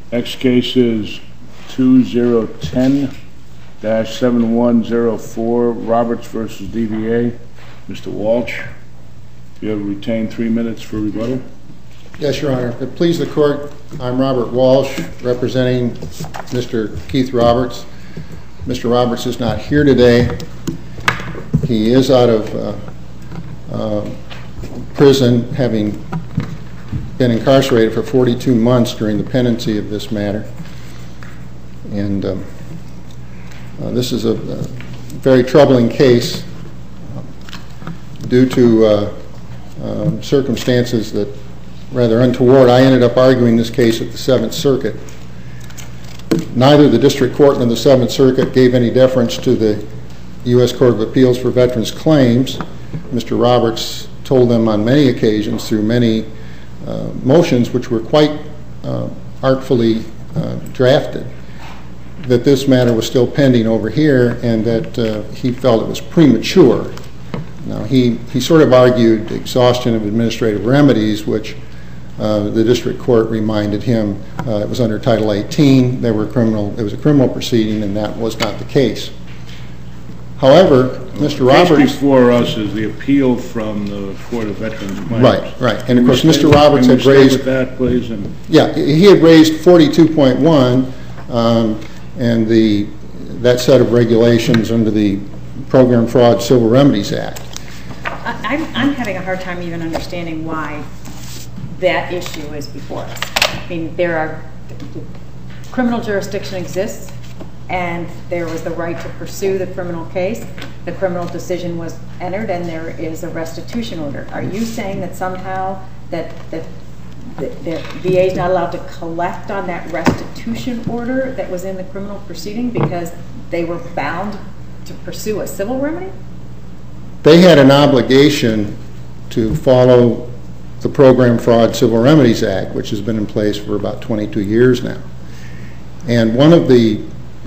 Next case is 2010-7104, Roberts v. DVA. Mr. Walsh, you have retained 3 minutes for rebuttal. Yes, Your Honor. If it please the Court, I'm Robert Walsh, representing Mr. Keith Roberts. Mr. Roberts is not here today. He is out of prison, having been incarcerated for 42 months during the pendency of this matter. And this is a very troubling case due to circumstances that rather untoward. I ended up arguing this case at the Seventh Circuit. Neither the District Court nor the Seventh Circuit gave any deference to the U.S. Court of Appeals for Veterans Claims. Mr. Roberts told them on many occasions through many motions, which were quite artfully drafted, that this matter was still pending over here and that he felt it was premature. Now, he sort of argued exhaustion of administrative remedies, which the District Court reminded him it was under Title 18. It was a criminal proceeding, and that was not the case. However, Mr. Roberts... The case before us is the appeal from the Court of Veterans Claims. Right. And of course, Mr. Roberts had raised... Can you stay with that, please? Yeah, he had raised 42.1 and that set of regulations under the Program Fraud Civil Remedies Act. I'm having a hard time even understanding why that issue is before us. I mean, criminal jurisdiction exists, and there was the right to pursue the criminal case. The criminal decision was entered, and there is a restitution order. Are you saying that somehow that the VA is not allowed to collect on that restitution order that was in the criminal proceeding because they were bound to pursue a civil remedy? They had an obligation to follow the Program Fraud Civil Remedies Act, which has been in place for about 22 years now. And one of the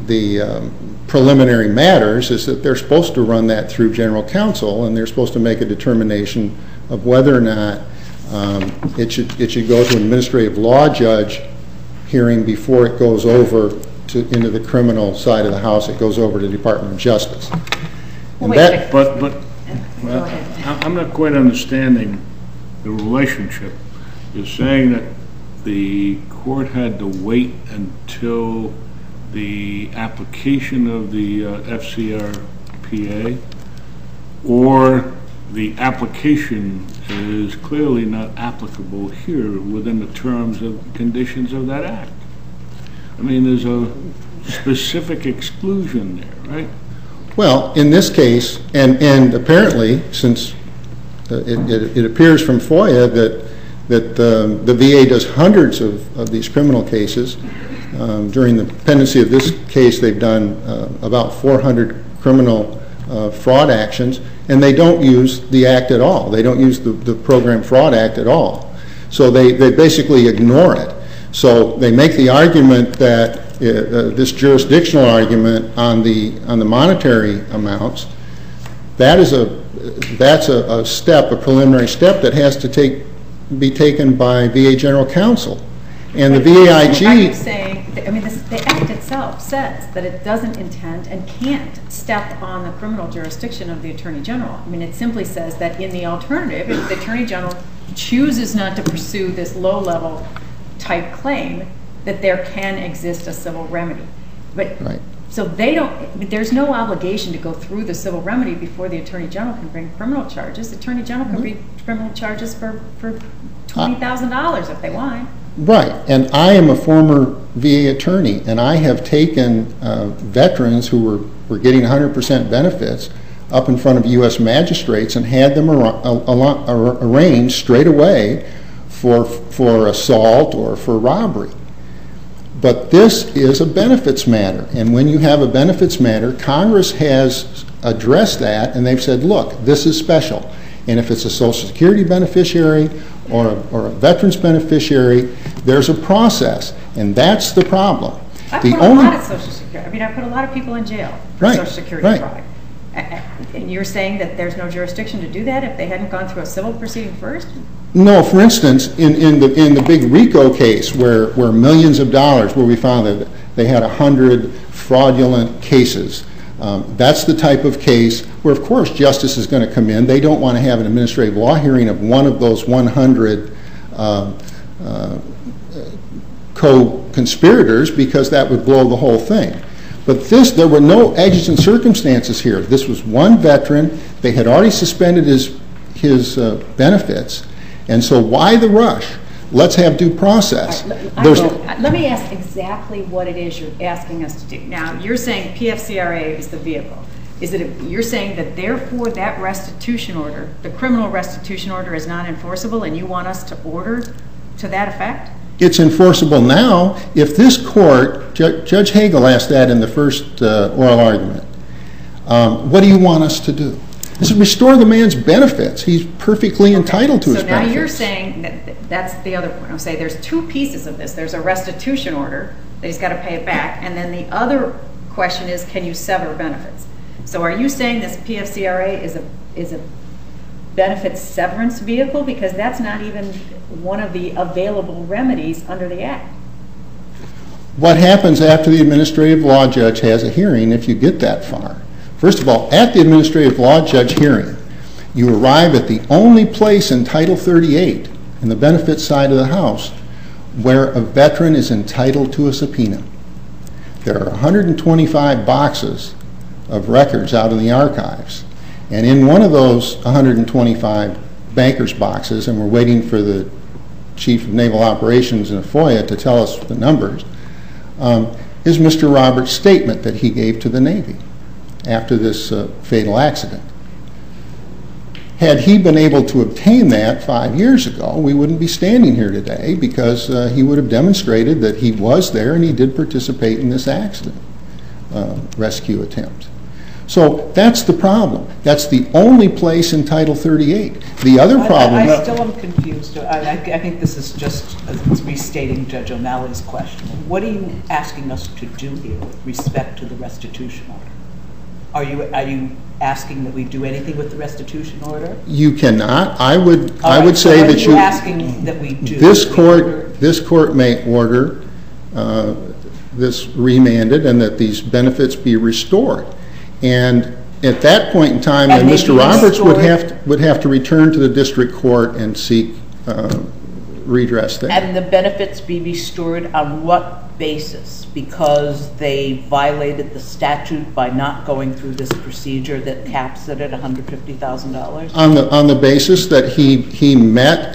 preliminary matters is that they're supposed to run that through General Counsel, and they're supposed to make a determination of whether or not it should go to an administrative law judge hearing before it goes over into the criminal side of the house. It goes over to the Department of Justice. But I'm not quite understanding the relationship. You're saying that the court had to wait until the application of the FCRPA, or the application is clearly not applicable here within the terms and conditions of that act. I mean, there's a specific exclusion there, right? Well, in this case, and apparently, since it appears from FOIA that the VA does hundreds of these criminal cases. During the pendency of this case, they've done about 400 criminal fraud actions, and they don't use the act at all. They don't use the Program Fraud Act at all. So they basically ignore it. So they make the argument that this jurisdictional argument on the monetary amounts, that's a step, a preliminary step that has to be taken by VA General Counsel. And the VAIG... Are you saying, I mean, the Act itself says that it doesn't intend and can't step on the criminal jurisdiction of the Attorney General. I mean, it simply says that in the alternative, if the Attorney General chooses not to pursue this low-level type claim, that there can exist a civil remedy. But right. So there's no obligation to go through the civil remedy before the Attorney General can bring criminal charges. The Attorney General can bring criminal charges for $20,000 if they want. Right, and I am a former VA attorney, and I have taken veterans who were getting 100% benefits up in front of U.S. magistrates and had them arraigned straight away for assault or for robbery. But this is a benefits matter, and when you have a benefits matter, Congress has addressed that, and they've said, look, this is special. And if it's a Social Security beneficiary or a veterans beneficiary, there's a process, and that's the problem. I put a lot of Social Security. I mean, I put a lot of people in jail for Social Security fraud. And you're saying that there's no jurisdiction to do that if they hadn't gone through a civil proceeding first? No, for instance, in the big RICO case where millions of dollars, where we found that they had 100 fraudulent cases, that's the type of case where, of course, justice is going to come in. They don't want to have an administrative law hearing of one of those 100 co-conspirators, because that would blow the whole thing. But there were no exigent circumstances here. This was one veteran. They had already suspended his benefits. And so why the rush? Let's have due process. Let me ask exactly what it is you're asking us to do. Now, you're saying PFCRA is the vehicle. You're saying that therefore that restitution order, the criminal restitution order, is not enforceable, and you want us to order to that effect? It's enforceable now. If this court, Judge Hagel asked that in the first oral argument, what do you want us to do? This is restore the man's benefits. He's perfectly entitled to his benefits. So now you're saying that's the other point. I'll say there's two pieces of this. There's a restitution order that he's got to pay it back, and then the other question is, can you sever benefits? So are you saying this PFCRA is a benefits severance vehicle? Because that's not even one of the available remedies under the Act. What happens after the administrative law judge has a hearing if you get that far? First of all, at the administrative law judge hearing, you arrive at the only place in Title 38, in the benefits side of the House, where a veteran is entitled to a subpoena. There are 125 boxes of records out in the archives. And in one of those 125 banker's boxes, and we're waiting for the Chief of Naval Operations in FOIA to tell us the numbers, is Mr. Roberts' statement that he gave to the Navy after this fatal accident. Had he been able to obtain that 5 years ago, we wouldn't be standing here today, because he would have demonstrated that he was there and he did participate in this accident rescue attempt. So that's the problem. That's the only place in Title 38. The other problem... I still am confused. I think this is just restating Judge O'Malley's question. What are you asking us to do here with respect to the restitution order? Are you asking that we do anything with the restitution order? You cannot. I would say that you... What are you asking that we do? This court may order this remanded and that these benefits be restored. And at that point in time, then Mr. Roberts would have to return to the district court and seek redress there. And the benefits be restored on what basis? Because they violated the statute by not going through this procedure that caps it at $150,000? On the basis that he met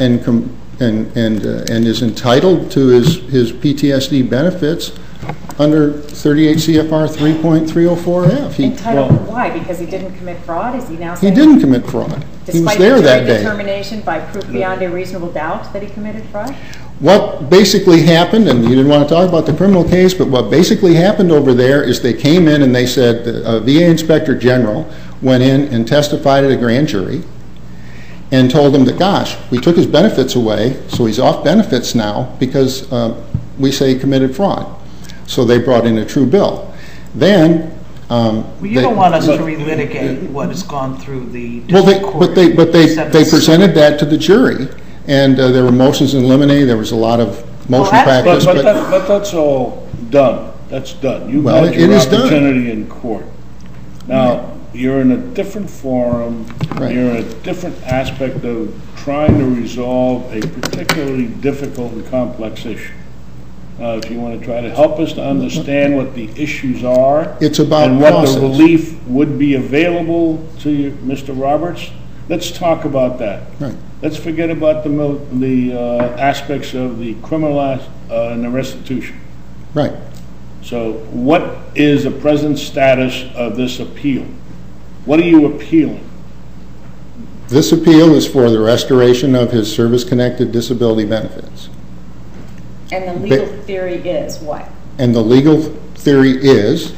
and is entitled to his PTSD benefits under 38 CFR 3.304F. Entitled why? Because he didn't commit fraud? Is he now saying? He didn't commit fraud. He was there that day. Despite the determination by proof beyond a reasonable doubt that he committed fraud? What basically happened, and you didn't want to talk about the criminal case, but what basically happened over there is they came in and they said, the VA Inspector General went in and testified at a grand jury and told him that, gosh, we took his benefits away, so he's off benefits now because we say he committed fraud. So they brought in a true bill. Then... you don't want us to relitigate what has gone through the district court. But they presented that to the jury, and there were motions in limine, there was a lot of motion practice. But that's all done. That's done. You've had your opportunity in court. Now, you're in a different forum, you're in a different aspect of trying to resolve a particularly difficult and complex issue. If you want to try to help us to understand what the issues are and what the relief would be available to you, Mr. Roberts, let's talk about that. Right. Let's forget about the aspects of the criminal and the restitution. Right. So what is the present status of this appeal? What are you appealing? This appeal is for the restoration of his service-connected disability benefits. And the legal theory is what? And the legal theory is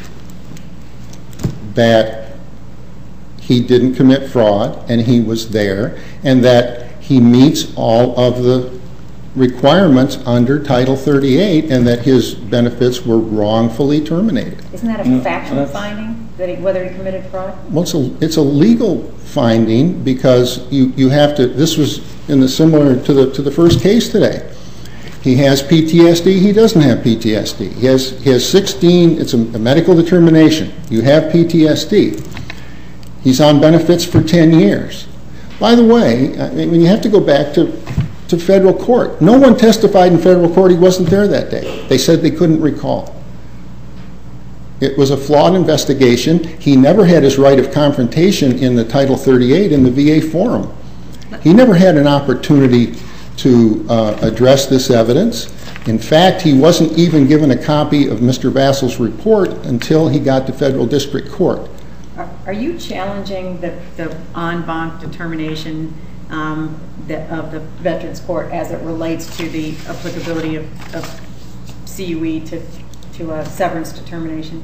that he didn't commit fraud and he was there and that he meets all of the requirements under Title 38 and that his benefits were wrongfully terminated. Isn't that a factual finding? whether he committed fraud? Well, it's a legal finding because you have to, this was in the similar to the first case today. He has PTSD, he doesn't have PTSD. He has 16, it's a medical determination. You have PTSD. He's on benefits for 10 years. By the way, I mean, you have to go back to federal court. No one testified in federal court he wasn't there that day. They said they couldn't recall. It was a flawed investigation. He never had his right of confrontation in the Title 38 in the VA forum. He never had an opportunity to address this evidence. In fact, he wasn't even given a copy of Mr. Vassal's report until he got to federal district court. Are you challenging the en banc determination of the Veterans Court as it relates to the applicability of CUE to a severance determination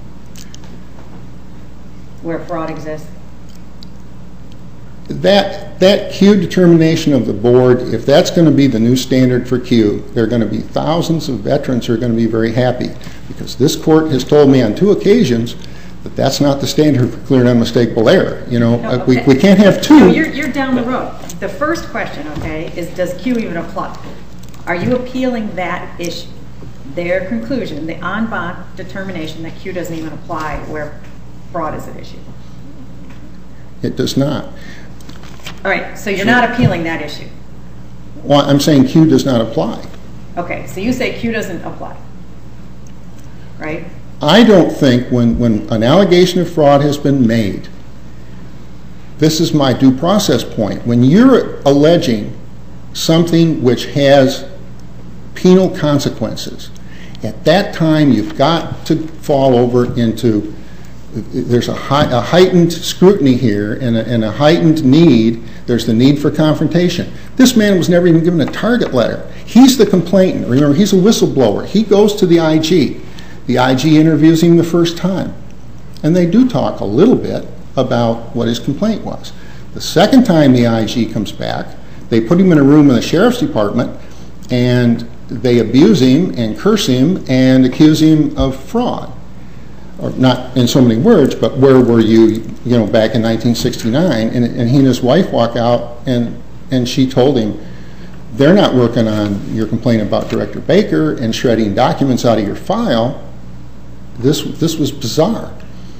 where fraud exists? That CUE determination of the board, if that's going to be the new standard for CUE, there are going to be thousands of veterans who are going to be very happy because this court has told me on 2 occasions that that's not the standard for clear and unmistakable error. You know, No, okay. we can't have 2. No, you're down the road. The first question, okay, is does CUE even apply? Are you appealing that issue, their conclusion, the en banc determination that CUE doesn't even apply where fraud is at issue? It does not. All right, so you're not appealing that issue. Well, I'm saying CUE does not apply. Okay, so you say CUE doesn't apply, right? I don't think when an allegation of fraud has been made, this is my due process point. When you're alleging something which has penal consequences, at that time you've got to fall over into, there's a heightened scrutiny here and a heightened need. There's the need for confrontation. This man was never even given a target letter. He's the complainant. Remember, he's a whistleblower. He goes to the IG. The IG interviews him the first time. And they do talk a little bit about what his complaint was. The second time the IG comes back, they put him in a room in the sheriff's department and they abuse him and curse him and accuse him of fraud. Or not in so many words, but where were you, back in 1969? And he and his wife walk out and she told him, they're not working on your complaint about Director Baker and shredding documents out of your file. This was bizarre.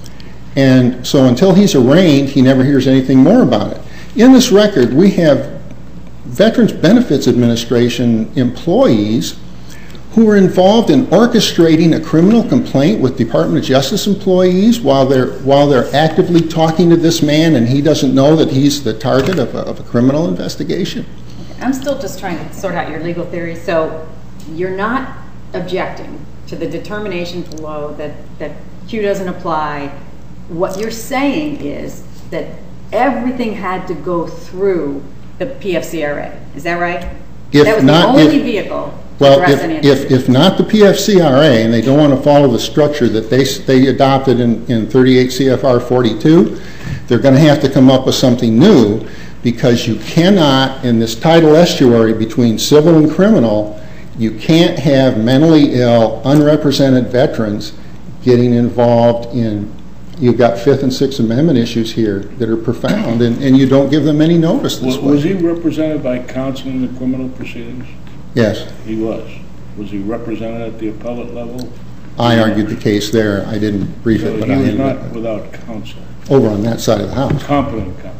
And so until he's arraigned, he never hears anything more about it. In this record, we have Veterans Benefits Administration employees who were involved in orchestrating a criminal complaint with Department of Justice employees while they're actively talking to this man and he doesn't know that he's the target of a criminal investigation. I'm still just trying to sort out your legal theory. So you're not objecting to the determination below that CUE doesn't apply. What you're saying is that everything had to go through the PFCRA. Is that right? That was the only vehicle to address any of this. If not the PFCRA, and they don't want to follow the structure that they adopted in 38 CFR 42, they're going to have to come up with something new because you cannot, in this tidal estuary between civil and criminal, you can't have mentally ill, unrepresented veterans getting involved in, you've got Fifth and Sixth Amendment issues here that are profound, and you don't give them any notice this way. Was he represented by counsel in the criminal proceedings? Yes. He was. Was he represented at the appellate level? I argued the case there. I didn't brief it, but I ended ended up. He was not without counsel. Over on that side of the house. Competent counsel.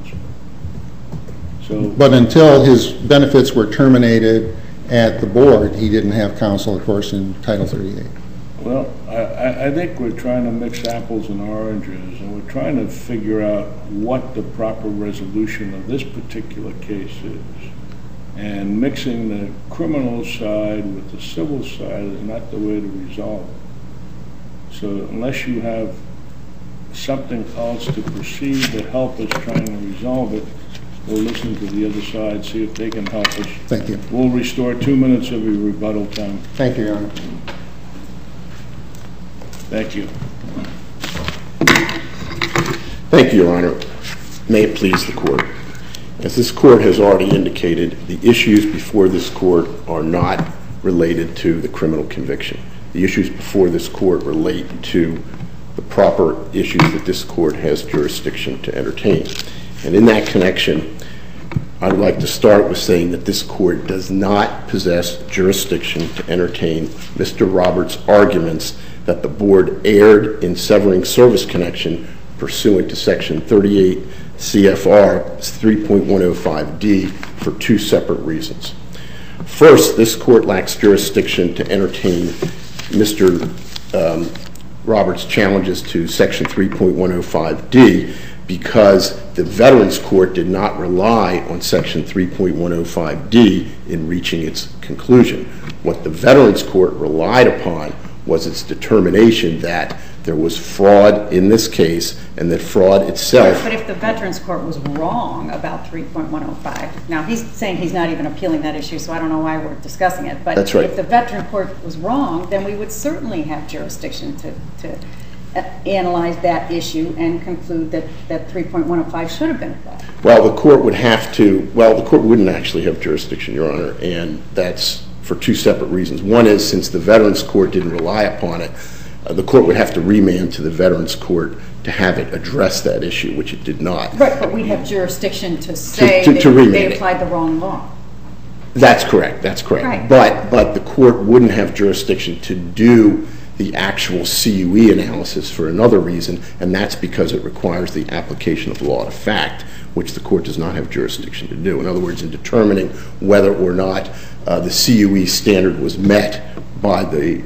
But until his benefits were terminated at the board, he didn't have counsel, of course, in Title 38. Well, I think we're trying to mix apples and oranges, and we're trying to figure out what the proper resolution of this particular case is. And mixing the criminal side with the civil side is not the way to resolve it. So unless you have something else to proceed to help us trying to resolve it, we'll listen to the other side, see if they can help us. Thank you. We'll restore 2 minutes of your rebuttal time. Thank you, Your Honor. Thank you. Thank you, Your Honor. May it please the Court. As this Court has already indicated, the issues before this Court are not related to the criminal conviction. The issues before this Court relate to the proper issues that this court has jurisdiction to entertain. And in that connection, I'd like to start with saying that this court does not possess jurisdiction to entertain Mr. Roberts' arguments that the board erred in severing service connection pursuant to Section 38 CFR 3.105D for two separate reasons. First, this court lacks jurisdiction to entertain Mr. Roberts' challenges to Section 3.105D because the Veterans Court did not rely on Section 3.105D in reaching its conclusion. What the Veterans Court relied upon was its determination that there was fraud in this case and that fraud itself... But if the Veterans Court was wrong about 3.105, now he's saying he's not even appealing that issue, so I don't know why we're discussing it. But That's right. If the Veterans Court was wrong, then we would certainly have jurisdiction to analyze that issue and conclude that 3.105 should have been applied. Well, the court would have to... Well, the court wouldn't actually have jurisdiction, Your Honor, and that's for two separate reasons. One is, since the Veterans Court didn't rely upon it, the court would have to remand to the Veterans Court to have it address that issue, which it did not. Right, but we have jurisdiction to say to they applied the wrong law. That's correct, that's correct. Right. But the court wouldn't have jurisdiction to do the actual CUE analysis for another reason, and that's because it requires the application of law to fact, which the court does not have jurisdiction to do. In other words, in determining whether or not the CUE standard was met by the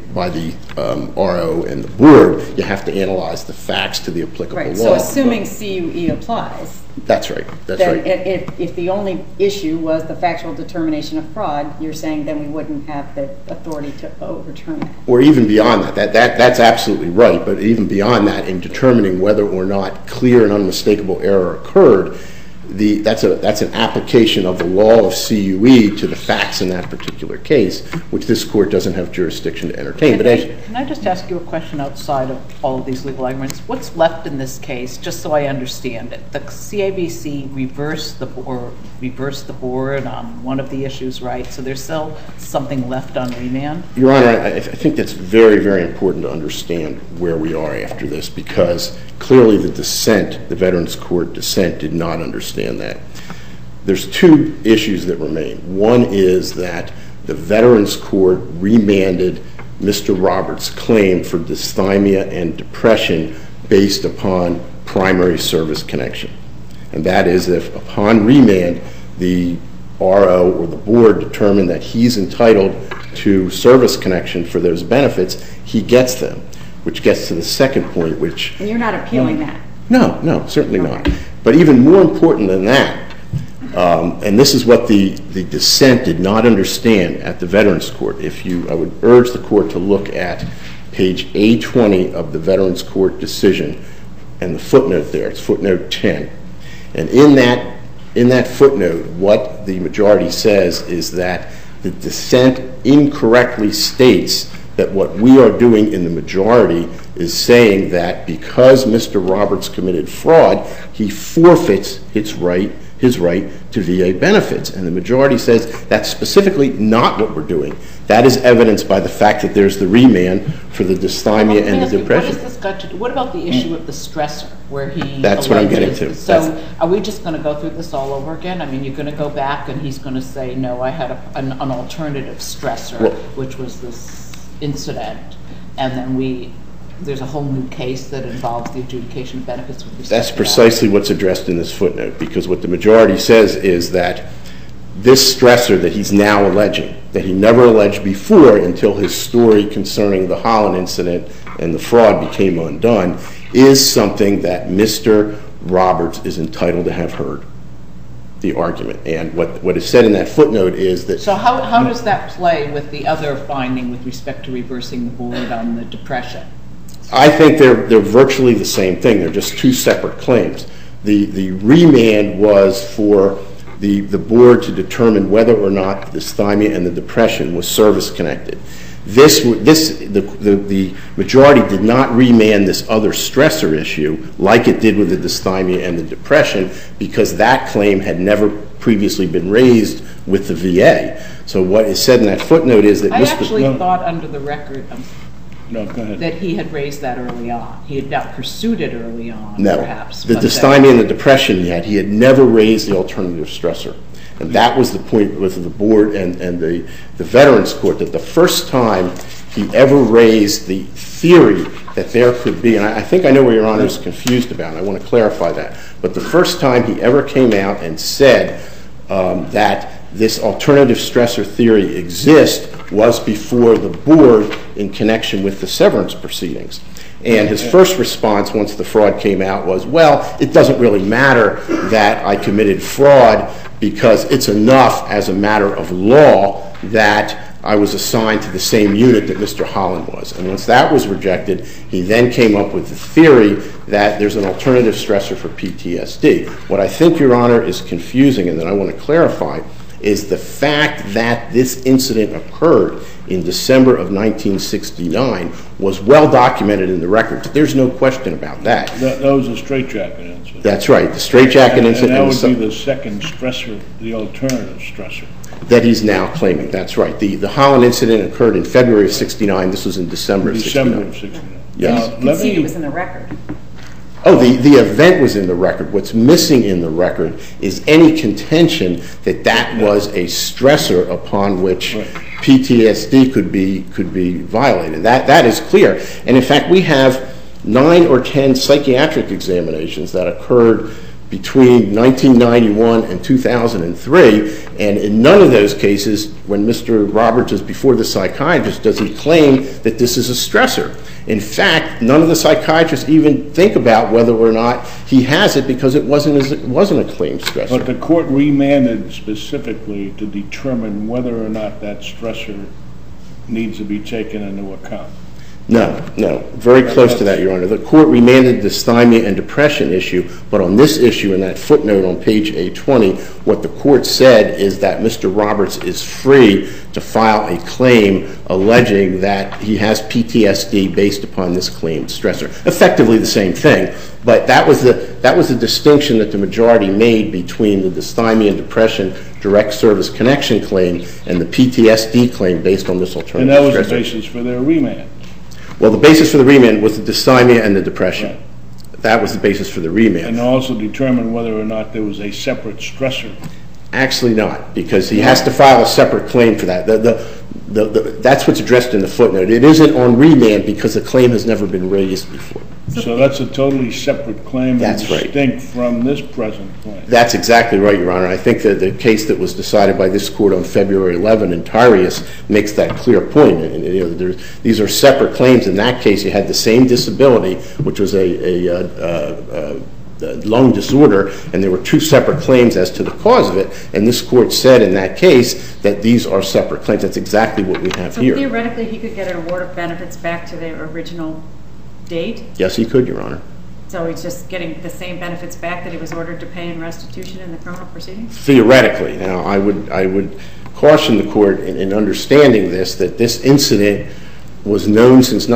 RO and the board, you have to analyze the facts to the applicable law. Right, so assuming CUE applies, that's right, that's then right. if the only issue was the factual determination of fraud, you're saying then we wouldn't have the authority to overturn that. Or even beyond that. That's absolutely right, but even beyond that, in determining whether or not clear and unmistakable error occurred, that's an application of the law of CUE to the facts in that particular case, which this court doesn't have jurisdiction to entertain. Can I just ask you a question outside of all of these legal arguments? What's left in this case, just so I understand it? The CAVC reversed the board on one of the issues, right? So there's still something left on remand? Your Honor, I think that's very, very important to understand where we are after this, because clearly the dissent, the Veterans Court dissent, did not understand that. There's two issues that remain. One is that the Veterans Court remanded Mr. Roberts' claim for dysthymia and depression based upon primary service connection. And that is, if upon remand the RO or the board determined that he's entitled to service connection for those benefits, he gets them, which gets to the second point, which... And you're not appealing that? No, certainly not. But even more important than that, and this is what the dissent did not understand at the Veterans Court. I would urge the court to look at page A20 of the Veterans Court decision and the footnote there. It's footnote 10. And in that footnote, what the majority says is that the dissent incorrectly states that what we are doing in the majority is saying that because Mr. Roberts committed fraud, he forfeits his right to VA benefits. And the majority says that's specifically not what we're doing. That is evidenced by the fact that there's the remand for the dysthymia and the depression. What has this got to do? What about the issue of the stressor, where he... That's what I'm getting to. So are we just going to go through this all over again? I mean, you're going to go back and he's going to say, no, I had an alternative stressor, which was this incident, and then there's a whole new case that involves the adjudication of benefits with respect to that. That's precisely what's addressed in this footnote, because what the majority says is that this stressor that he's now alleging, that he never alleged before until his story concerning the Holland incident and the fraud became undone, is something that Mr. Roberts is entitled to have heard, the argument. And what is said in that footnote is that... So how does that play with the other finding with respect to reversing the board on the depression? I think they're virtually the same thing. They're just two separate claims. The remand was for the board to determine whether or not the dysthymia and the depression was service-connected. The majority did not remand this other stressor issue like it did with the dysthymia and the depression, because that claim had never previously been raised with the VA. So what is said in that footnote is that... I actually thought under the record... No, go ahead. that he had raised that early on. He had not pursued it early on, No. perhaps. The but dysthymia and the depression he had never raised the alternative stressor. And that was the point with the board and the Veterans Court, that the first time he ever raised the theory that there could be, and I think I know where Your Honor is confused about, and I want to clarify that, but the first time he ever came out and said that this alternative stressor theory exists was before the board in connection with the severance proceedings. And his first response once the fraud came out was, well, it doesn't really matter that I committed fraud because it's enough as a matter of law that I was assigned to the same unit that Mr. Holland was. And once that was rejected, he then came up with the theory that there's an alternative stressor for PTSD. What I think, Your Honor, is confusing and that I want to clarify is the fact that this incident occurred in December of 1969 was well documented in the records. There's no question about that. That was a straitjacket incident. That's right, the straitjacket incident. And that would be the second stressor, the alternative stressor. That he's now claiming, that's right. The Holland incident occurred in February of 69. This was in December of 69. December of 69. Yes. You can see it was in the record. Oh, the event was in the record. What's missing in the record is any contention that that was a stressor upon which PTSD could be violated. That is clear. And in fact, we have 9 or 10 psychiatric examinations that occurred between 1991 and 2003, and in none of those cases, when Mr. Roberts is before the psychiatrist, does he claim that this is a stressor. In fact, none of the psychiatrists even think about whether or not he has it because it wasn't a claimed stressor. But the court remanded specifically to determine whether or not that stressor needs to be taken into account. No. Very close to that, Your Honor. The court remanded the dysthymia and depression issue, but on this issue, in that footnote on page 820, what the court said is that Mr. Roberts is free to file a claim alleging that he has PTSD based upon this claimed stressor. Effectively the same thing, but that was the distinction that the majority made between the dysthymia and depression direct service connection claim and the PTSD claim based on this alternative stressor. And that was the basis for their remand. Well, the basis for the remand was the dysthymia and the depression. Right. That was the basis for the remand. And also determine whether or not there was a separate stressor. Actually not, because he has to file a separate claim for that. That's what's addressed in the footnote. It isn't on remand because the claim has never been raised before. So that's a totally separate claim and That's right. distinct from this present claim. That's exactly right, Your Honor. I think that the case that was decided by this court on February 11 in Tyrius makes that clear point. And, these are separate claims. In that case, you had the same disability, which was a lung disorder, and there were 2 separate claims as to the cause of it. And this court said in that case that these are separate claims. That's exactly what we have here. So theoretically, he could get an award of benefits back to the original date? Yes, he could, Your Honor. So he's just getting the same benefits back that he was ordered to pay in restitution in the criminal proceedings? Theoretically. Now, I would caution the court in understanding this, that this incident was known since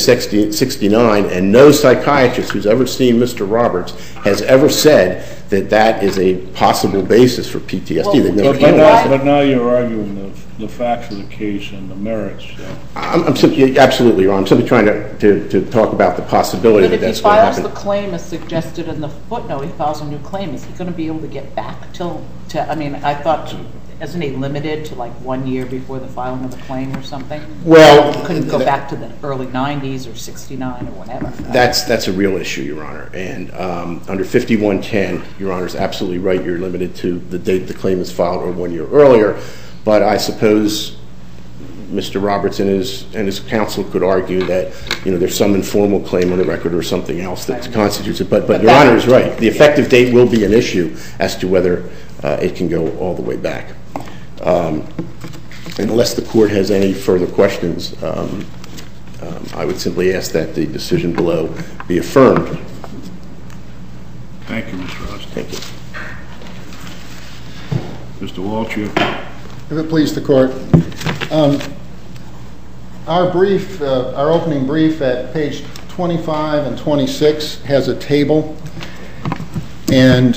1969, and no psychiatrist who's ever seen Mr. Roberts has ever said that that is a possible basis for PTSD. But now you're arguing the facts of the case and the merits. Absolutely, Your Honor. I'm simply trying to talk about the possibility that that's going to happen. But if he files the claim as suggested in the footnote, he files a new claim, is he going to be able to get back I mean, I thought, isn't he limited to like 1 year before the filing of the claim or something? Well, he couldn't go back to the early 90s or 69 or whatever. That's a real issue, Your Honor. And under 5110, Your Honor is absolutely right. You're limited to the date the claim is filed or 1 year earlier. But I suppose Mr. Roberts and his counsel could argue that there's some informal claim on the record or something else that constitutes it. But Your Honor is right. The effective date will be an issue as to whether it can go all the way back. Unless the court has any further questions, I would simply ask that the decision below be affirmed. Thank you, Mr. Austin. Thank you. Mr. Walsh, you. If it please the court. Our opening brief at page 25 and 26 has a table, and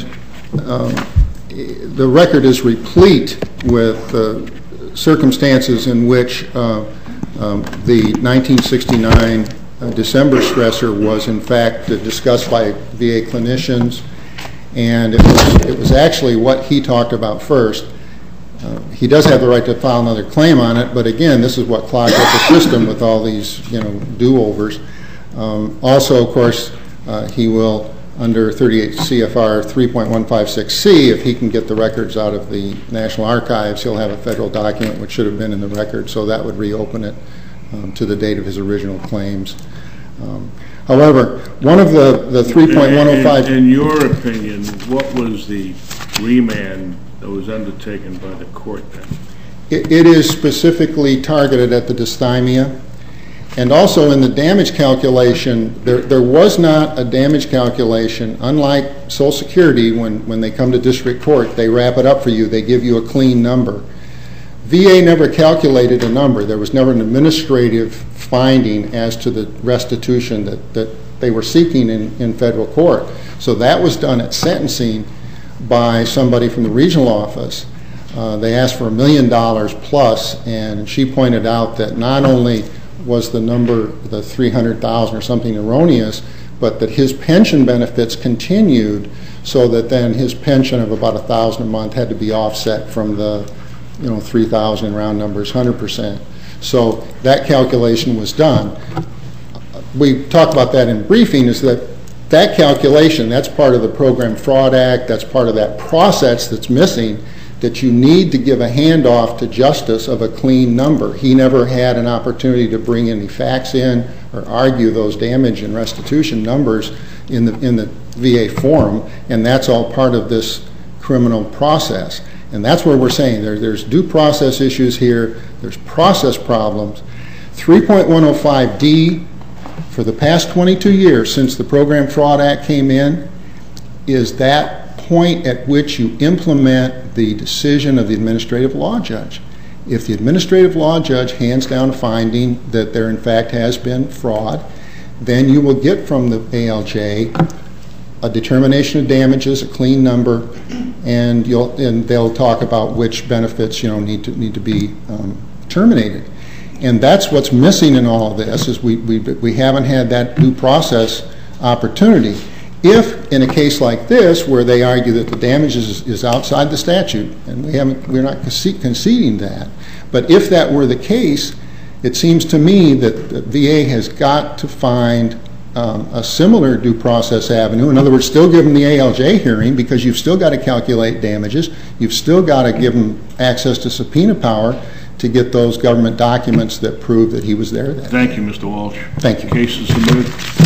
the record is replete with circumstances in which The 1969 December stressor was in fact discussed by VA clinicians, and it was actually what he talked about first. He does have the right to file another claim on it, but again, this is what clogged up the system with all these, do-overs. Also, of course, he will, under 38 CFR 3.156C, if he can get the records out of the National Archives, he'll have a federal document which should have been in the record, so that would reopen it to the date of his original claims. However, one of the 3.105... In your opinion, what was the remand that was undertaken by the court then? It is specifically targeted at the dysthymia. And also in the damage calculation, there was not a damage calculation. Unlike Social Security, when they come to district court, they wrap it up for you. They give you a clean number. VA never calculated a number. There was never an administrative finding as to the restitution that they were seeking in federal court. So that was done at sentencing by somebody from the regional office. They asked for $1 million plus, and she pointed out that not only was the number, the 300,000 or something, erroneous, but that his pension benefits continued, so that then his pension of about $1,000 a month had to be offset from the 3,000 round numbers, 100%. So that calculation was done. We talked about that in briefing, is that calculation, that's part of the Program Fraud Act, that's part of that process that's missing, that you need to give a handoff to justice of a clean number. He never had an opportunity to bring any facts in or argue those damage and restitution numbers in the VA forum, and that's all part of this criminal process. And that's where we're saying there's due process issues here, there's process problems. 3.105D, for the past 22 years since the Program Fraud Act came in, is that point at which you implement the decision of the administrative law judge. If the administrative law judge hands down a finding that there in fact has been fraud, then you will get from the ALJ a determination of damages, a clean number, and they'll talk about which benefits need to be terminated. And that's what's missing in all of this, is we haven't had that due process opportunity. If, in a case like this, where they argue that the damage is outside the statute, and we're not conceding that, but if that were the case, it seems to me that the VA has got to find a similar due process avenue. In other words, still give them the ALJ hearing, because you've still got to calculate damages, you've still got to give them access to subpoena power to get those government documents that prove that he was there. Thank you, Mr. Walsh. Thank you. Case is submitted.